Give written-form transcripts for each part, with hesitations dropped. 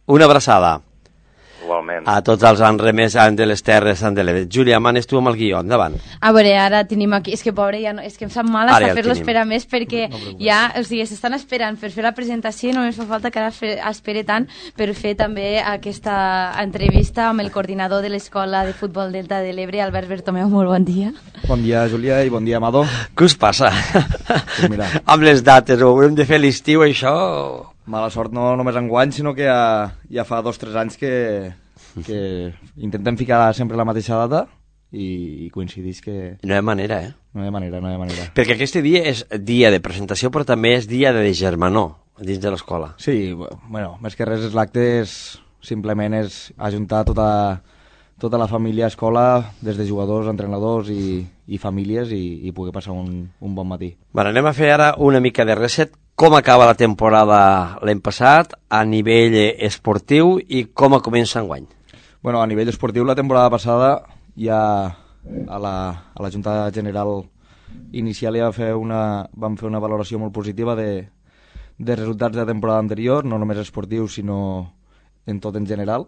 Una abraçada. Igualment. A tots els enremers de les Terres de l'Ebre. Júlia, manes tu amb el guió, endavant. A veure, ara tenim aquí... És que, pobre, ja no, és que em sap mal Ara hasta ja el fer-lo tenim. esperar més perquè ja, o sigui, s'estan esperant per fer la presentació i només fa falta que ara espere tant per fer també aquesta entrevista amb el coordinador de l'Escola de Futbol Delta de l'Ebre, Albert Bertomeu. Molt bon dia. Bon dia, Júlia, i bon dia, Amado. Què us passa? Pues mira, Amb les dates, ho haurem de fer l'estiu, això... mala sort no només enguany, sinó que ja fa 2 o 3 anys que intentem ficar sempre la mateixa data i coincideix que... No hi ha manera, No hi ha manera. Perquè aquest dia és dia de presentació, però també és dia de germanor dins de l'escola. Sí, bueno, més que res l'acte simplement és ajuntar tota la família a escola, des de jugadors, entrenadors i famílies i poder passar un bon matí. Bueno, anem a fer ara una mica de reset. Com acaba la temporada l'any passat a nivell esportiu i com comença enguany? Bueno, a nivell esportiu, la temporada passada ja a la Junta General inicial ja vam fer una valoració molt positiva de resultats de la temporada anterior, no només esportius, sinó en tot en general.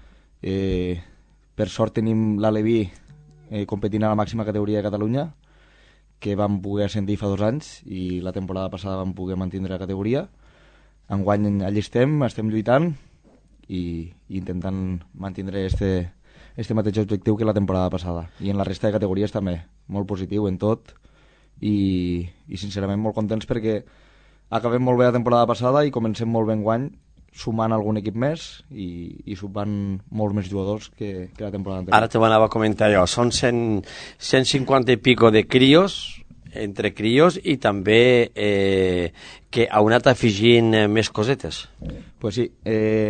Per sort tenim l'Aleví competint a la màxima categoria de Catalunya, que vam poder ascendir fa 2 anys i la temporada passada vam poder mantenir la categoria. Enguany allí estem lluitant i intentant mantenir este mateix objectiu que la temporada passada. I en la resta de categories també, molt positiu en tot i sincerament molt contents perquè acabem molt bé la temporada passada i comencem molt bé enguany, sumant algun equip més i sumant molts més jugadors que la temporada anterior. Ara te ho anava a comentar jo, són 150 i pico de crios, entre crios, i també que heu anat afegint més cosetes. Pues sí,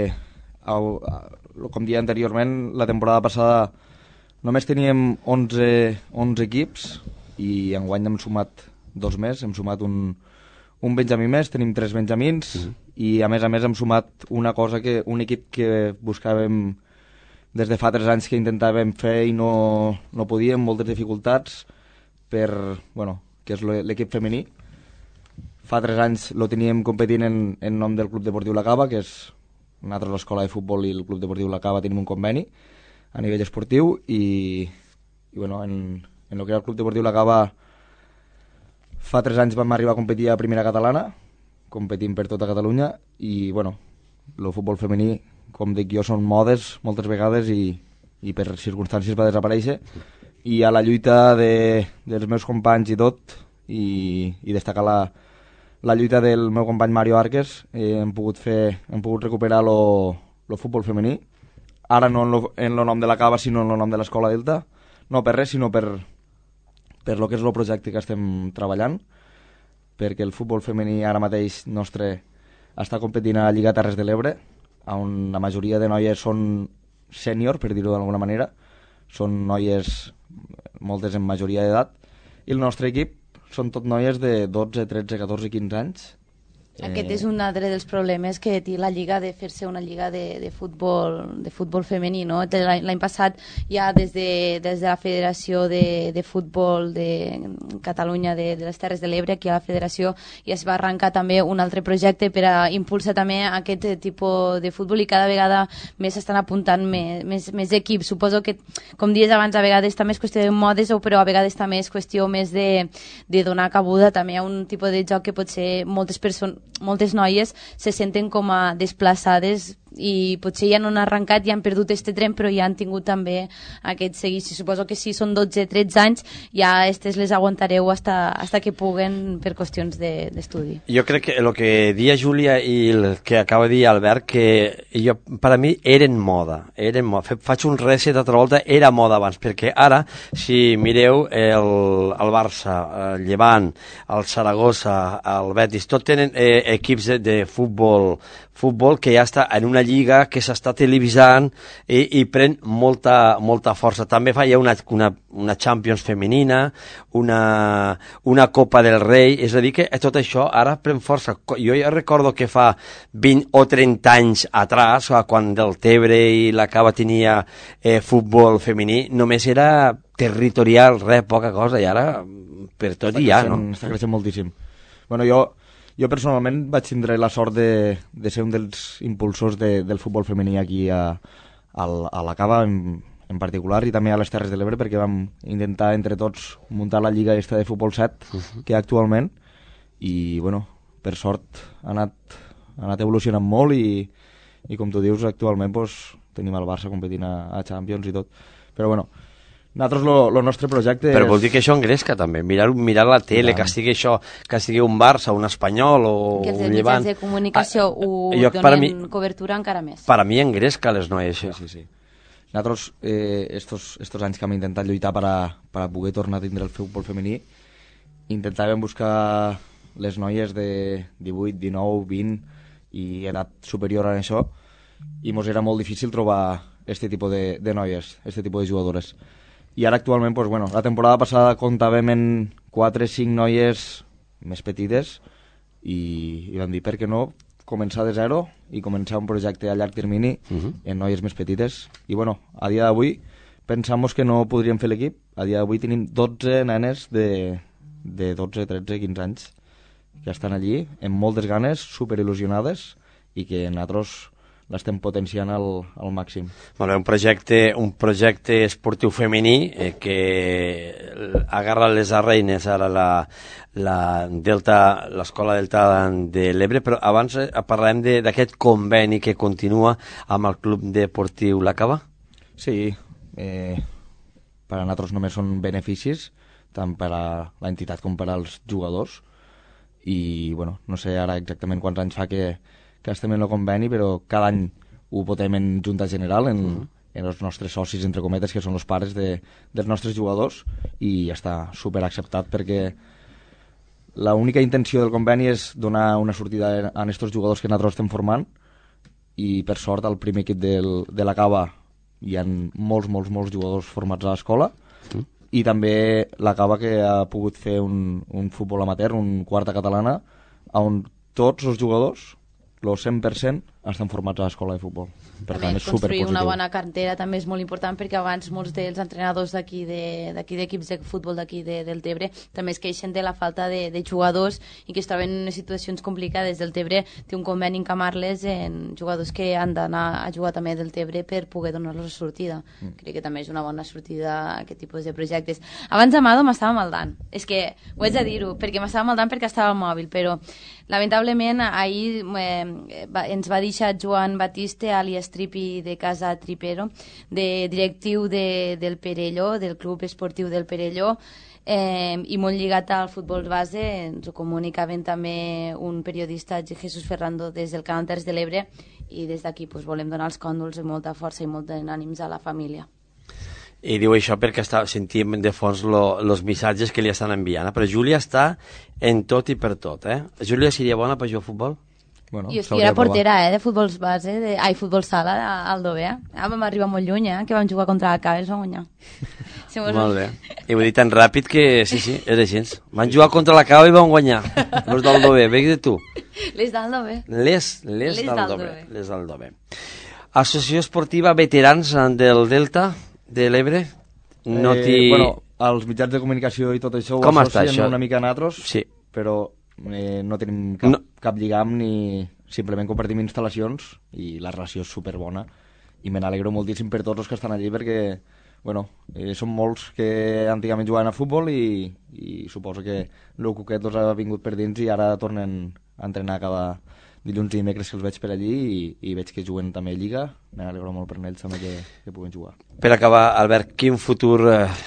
com dia anteriorment, la temporada passada només teníem 11 equips i enguany hem sumat 2 més, hem sumat un benjamí més, tenim 3 benjamins i a més hem sumat una cosa un equip que buscàvem des de fa 3 anys que intentàvem fer i no podíem, moltes dificultats que és l'equip femení. Fa 3 anys lo teníem competint en nom del Club Deportiu La Cava, que és nosaltres l'escola de futbol i el Club Deportiu La Cava tenim un conveni a nivell esportiu i en el que era el Club Deportiu La Cava fa 3 anys vam arribar a competir a primera catalana, competint per tota Catalunya i el futbol femení, com dic jo, són modes moltes vegades i per circumstàncies va desaparèixer i a la lluita dels meus companys i tot i destacar la lluita del meu company Mario Arques hem pogut recuperar el futbol femení, ara no en el nom de la Cava sinó en el nom de l'Escola Delta, no per res sinó per lo que és el projecte que estem treballant, perquè el futbol femení ara mateix nostre està competint a la Lliga Terres de l'Ebre, on la majoria de noies són sènior, per dir-ho d'alguna manera, són noies, moltes en majoria d'edat, i el nostre equip són tot noies de 12, 13, 14, 15 anys. Aquest és un altre dels problemes que té la Lliga de fer-se una lliga de futbol femení, no? L'any passat ja des de la Federació de Futbol de Catalunya de les Terres de l'Ebre, aquí a la Federació ja es va arrencar també un altre projecte per a impulsar també aquest tipus de futbol i cada vegada més s'estan apuntant més equips. Suposo que, com dies abans, a vegades també és qüestió de modes, però a vegades també és qüestió més de donar cabuda també a un tipus de joc que potser moltes noies se senten com a desplaçades i potser ja no han arrencat i han perdut este tren, però ja han tingut també aquest seguici. Suposo que si són 12-13 anys ja estes les aguantareu hasta que puguen per qüestions d'estudi. Jo crec que el que dia Júlia i el que acaba de dir Albert, que per a mi eren moda. Faig un reset altra volta, era moda abans, perquè ara, si mireu el Barça, el Llevant, el Saragossa, el Betis, tot tenen equips de futbol que ja està en una lliga que s'està televisant i pren molta força. També fa ja una Champions femenina, una Copa del Rei, és a dir que tot això ara pren força. Jo ja recordo que fa 20 o 30 anys atrás, quan del Tebre i la Cava tenia futbol femení, només era territorial, poca cosa, i ara per tot hi ha, no? Està creixent moltíssim. Bueno, jo Jo personalment vaig tindre la sort de ser un dels impulsors del futbol femení aquí a la Cava en particular i també a les Terres de l'Ebre, perquè vam intentar entre tots muntar la lliga esta de futbol 7 que hi ha actualment i bueno, per sort ha anat evolucionant molt i com tu dius actualment pues, tenim el Barça competint a Champions i tot, però bueno, nosaltres el nostre projecte però vol dir que això engresca també, mirar la tele, que estigui això, que estigui un Barça, un Espanyol o que els un Llevant, mitjans de comunicació ho donen cobertura encara més. Per a mi engresca les noies. Sí. Nosaltres estos anys que hem intentat lluitar per a poder tornar a tindre el futbol femení, intentàvem buscar les noies de 18, 19, 20 i edat superior a això i mos era molt difícil trobar este tipus de noies, este tipus de jugadores. I ara actualment, pues, bueno, la temporada passada comptàvem en 4-5 noies més petites i vam dir, per què no començar de zero i començar un projecte a llarg termini en noies més petites. I bueno, a dia d'avui pensamos que no podríem fer l'equip. A dia d'avui tenim 12 nenes de 12, 13, 15 anys que estan allí amb moltes ganes, superil·lusionades i que nosaltres l'estem potenciant al màxim. Bueno, un projecte esportiu femení que agarra les arreines ara l'escola Delta de l'Ebre, però abans parlem d'aquest conveni que continua amb el Club Deportiu La Cava? Sí, per a nosaltres només són beneficis, tant per a l'entitat com per als jugadors, i bueno, no sé ara exactament quants anys fa que estem en el conveni, però cada any ho votem en Junta General, en els nostres socis, entre cometes, que són els pares dels nostres jugadors, i està super acceptat perquè l'única intenció del conveni és donar una sortida a aquests jugadors que nosaltres estem formant, i per sort al primer equip de la Cava hi ha molts jugadors formats a l'escola, i també la Cava que ha pogut fer un futbol amateur, un quarta catalana, on tots els jugadors el 100% estan formats a l'escola de futbol. Per tant, és construir superpositiu. una bona cartera també és molt important, perquè abans molts dels entrenadors d'aquí d'equips de futbol d'aquí del Tebre també es queixen de la falta de jugadors i que es troben en situacions complicades. Del Tebre té un conveni en Camarles en jugadors que han d'anar a jugar també del Tebre per poder donar-los sortida. Crec que també és una bona sortida aquest tipus de projectes. Abans Amado m'estava maldant, és que ho haig de dir-ho, perquè m'estava maldant perquè estava al mòbil, però lamentablement ahir ens va deixar Joan Batiste, alias Tripi de Casa Tripero, directiu del Perelló, del Club Esportiu del Perelló, i molt lligat al futbol base. Ens ho comunicaven també un periodista, Jesús Ferrando, des del Canal Terres de l'Ebre, i des d'aquí volem donar els còndols amb molta força i molt ànims a la família. I diu això perquè sentim de fons els missatges que li estan enviant, però Júlia està en tot i per tot, Júlia seria bona per jugar a futbol? Bueno, jo era portera, de futbol base, futbol sala al Dovea. Vam arribar molt lluny, que vam jugar contra el Cava i els vam guanyar. Molt bé. I ho he dit tan ràpid que sí, era així. Van jugar contra la Cava i van guanyar. Els del Dovea, veig de tu. Les del Dovea. Les del Dovea. Associació Esportiva Veterans del Delta de l'Ebre? Bueno, els mitjans de comunicació i tot això ho associen una mica a nosaltres, sí. Però no tenim cap lligam ni simplement compartim instal·lacions i la relació és superbona i me n'alegro moltíssim per tots els que estan allí perquè bueno, són molts que antigament jugaven a futbol i suposo que el Cuquet ha vingut per dins i ara tornen a entrenar cada dilluns i dimecres que els veig per allí i veig que juguen també a Lliga. Me n'alegro molt per ells també que puguen jugar. Per acabar, Albert, quin futur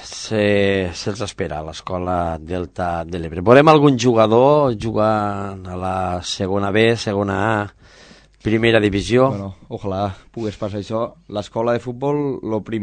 se'ls espera a l'escola Delta de l'Ebre? Volem algun jugador jugar a la segona B, segona A, primera divisió? Bueno, ojalà pogués passar això. L'escola de futbol,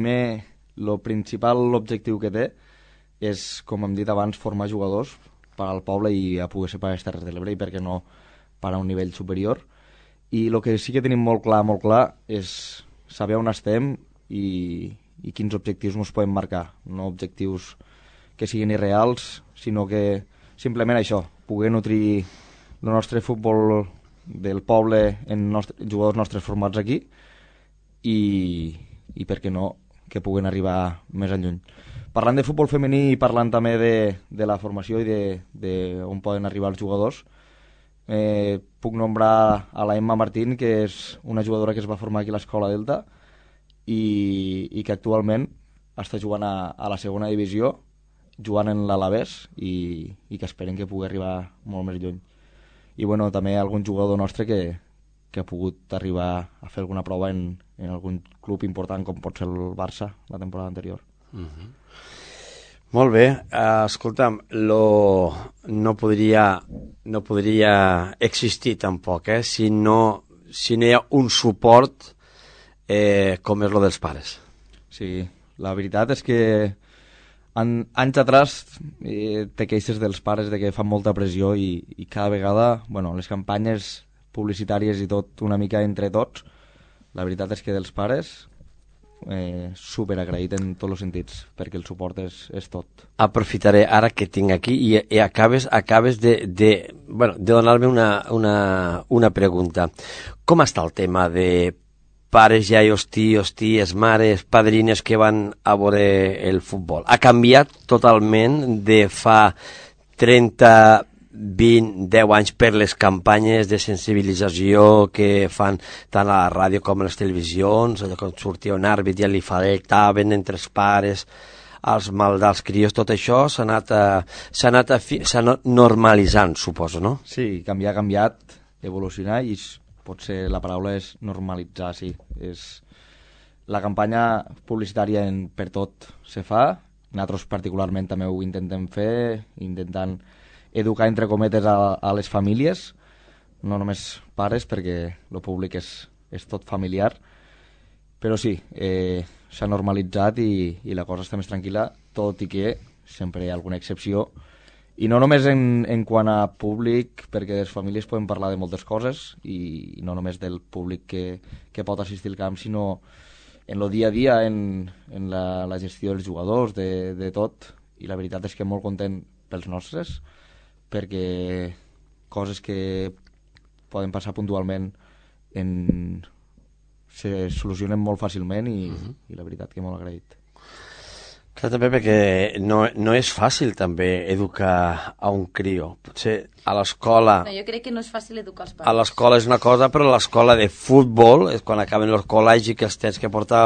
el principal objectiu que té és, com hem dit abans, formar jugadors per al poble i a poder ser per les Terres de l'Ebre i perquè no per a un nivell superior. I el que sí que tenim molt clar és saber on estem i quins objectius ens podem marcar. No objectius que siguin irreals, sinó que simplement això, poder nutrir el nostre futbol del poble en jugadors nostres formats aquí i per què no, que puguen arribar més enlluny. Parlant de futbol femení i parlant també de la formació i de on poden arribar els jugadors, puc nombrar a la Emma Martín, que és una jugadora que es va formar aquí a l'Escola Delta i que actualment està jugant a la segona divisió, jugant en l'Alavés i que esperen que pugui arribar molt més lluny. I bueno, també algun jugador nostre que ha pogut arribar a fer alguna prova en algun club important com pot ser el Barça la temporada anterior. Molt bé, escolta'm, no podria existir tampoc, si no hi ha un suport com és lo dels pares. Sí, la veritat és que anys atrás te queixes dels pares de que fan molta pressió i cada vegada, bueno, les campanyes publicitàries i tot una mica entre tots, la veritat és que dels pares super agraït en tots els sentits, perquè el suport és tot. Aprofitaré ara que tinc aquí i acabes de donar-me una pregunta. Com està el tema de pares, iaios, tios, ties, mares, padrines que van a veure el futbol? Ha canviat totalment de fa 30, 20, 10 anys per les campanyes de sensibilització que fan tant a la ràdio com a les televisions, allò quan sortia un àrbit i li faltaven entre els pares, els maldals crios, tot això s'ha anat normalitzant, suposo, no? Sí, ha canviat, evolucionar i potser la paraula és normalitzar, sí. La campanya publicitària per tot se fa, nosaltres particularment també ho intentem fer, intentant educar entre cometes a les famílies, no només pares, perquè el públic és tot familiar, però sí, s'ha normalitzat i la cosa està més tranquil·la, tot i que sempre hi ha alguna excepció, i no només en quant a públic, perquè les famílies poden parlar de moltes coses, i no només del públic que pot assistir al camp, sinó en el dia a dia, en la gestió dels jugadors, de tot, i la veritat és que molt content pels nostres, perquè coses que poden passar puntualment se solucionen molt fàcilment i la veritat que molt agraït. Clar, també perquè no és fàcil també educar a un crio. Potser a l'escola... No, jo crec que no és fàcil educar els pares. A l'escola és una cosa, però a l'escola de futbol, quan acaben el col·legi que els tens que portar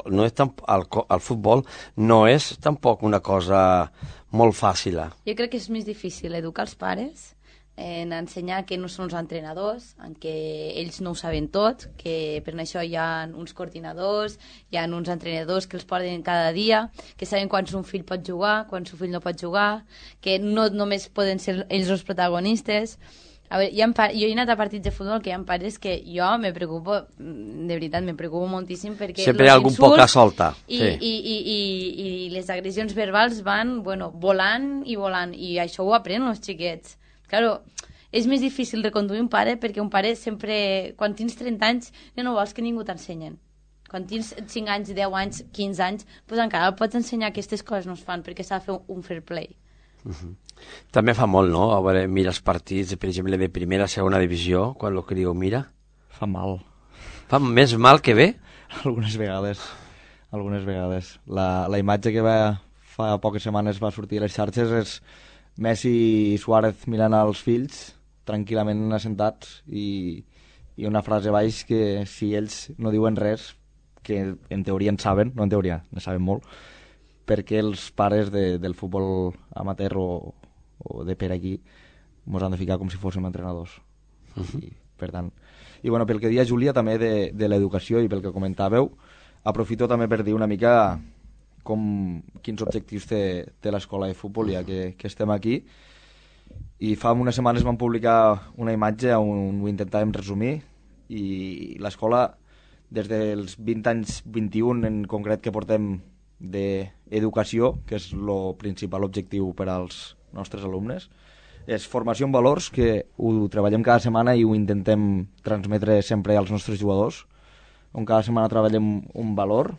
al futbol, no és tampoc una cosa molt fàcil. Jo crec que és més difícil educar els pares en ensenyar que no són els entrenadors, en què ells no ho saben tot, que per això hi ha uns coordinadors, hi ha uns entrenadors que els porten cada dia, que saben quan son fill pot jugar, quan son fill no pot jugar, que no només poden ser ells els protagonistes. A veure, jo he anat a partits de futbol que hi ha pares que jo me preocupo, de veritat, me preocupo moltíssim perquè... Sempre hi ha algun poca solta. I les agressions verbals van, volant, i això ho aprenen els xiquets. Claro, és més difícil reconduir un pare perquè un pare sempre, quan tens 30 anys, no vols que ningú t'ensenyen. Quan tens 5 anys, 10 anys, 15 anys, doncs encara pots ensenyar que aquestes coses no es fan perquè s'ha de fer un fair play. També fa molt, no? A veure, mira els partits, per exemple, de primera, segona divisió, quan el criu mira. Fa mal. Fa més mal que bé? Algunes vegades. La imatge que fa poques setmanes va sortir a les xarxes és Messi i Suárez mirant als fills tranquil·lament assentats i una frase baix que si ells no diuen res, que en teoria en saben, no en teoria, en saben molt, perquè els pares del futbol amateur o de per aquí mos han de ficar com si fóssim entrenadors. Per tant, i bueno, pel que deia Júlia també de l'educació i pel que comentàveu, aprofito també per dir una mica quins objectius té l'escola de futbol, ja que estem aquí. I fa unes setmanes vam publicar una imatge on ho intentàvem resumir, i l'escola, des dels 20 anys, 21 en concret que portem d'educació, que és el principal objectiu per als nostres alumnes, és formació en valors, que ho treballem cada setmana i ho intentem transmetre sempre als nostres jugadors, on cada setmana treballem un valor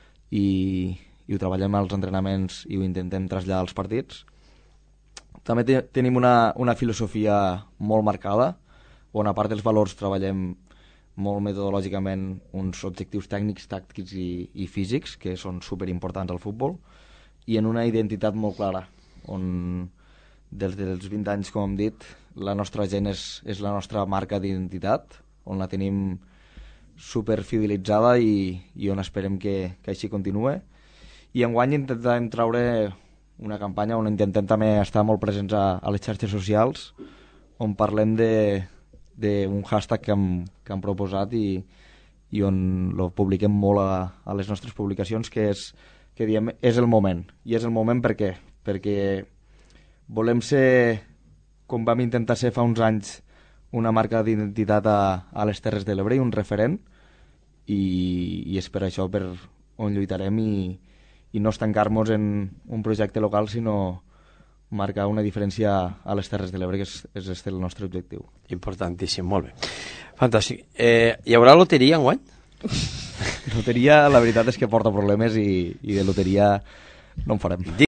i ho treballem als entrenaments i ho intentem traslladar als partits. També tenim una filosofia molt marcada, on a part dels valors treballem molt metodològicament uns objectius tècnics, tàctics i físics, que són superimportants al futbol, i en una identitat molt clara, on des dels 20 anys, com hem dit, la nostra gent és la nostra marca d'identitat, on la tenim super fidelitzada i on esperem que així continue. I enguany intentarem traure una campanya on intentem també estar molt presents a les xarxes socials, on parlem d'un hashtag que hem proposat i on lo publiquem molt a les nostres publicacions, que diem és el moment. I és el moment per què? Perquè volem ser, com vam intentar ser fa uns anys, una marca d'identitat a les Terres de l'Ebre i un referent, i és per això per on lluitarem i no estancar-nos en un projecte local, sinó marcar una diferència a les Terres de l'Ebre, que és el nostre objectiu. Importantíssim, molt bé. Fantàstic. Hi haurà loteria enguany? Loteria, la veritat és que porta problemes i de loteria no en farem.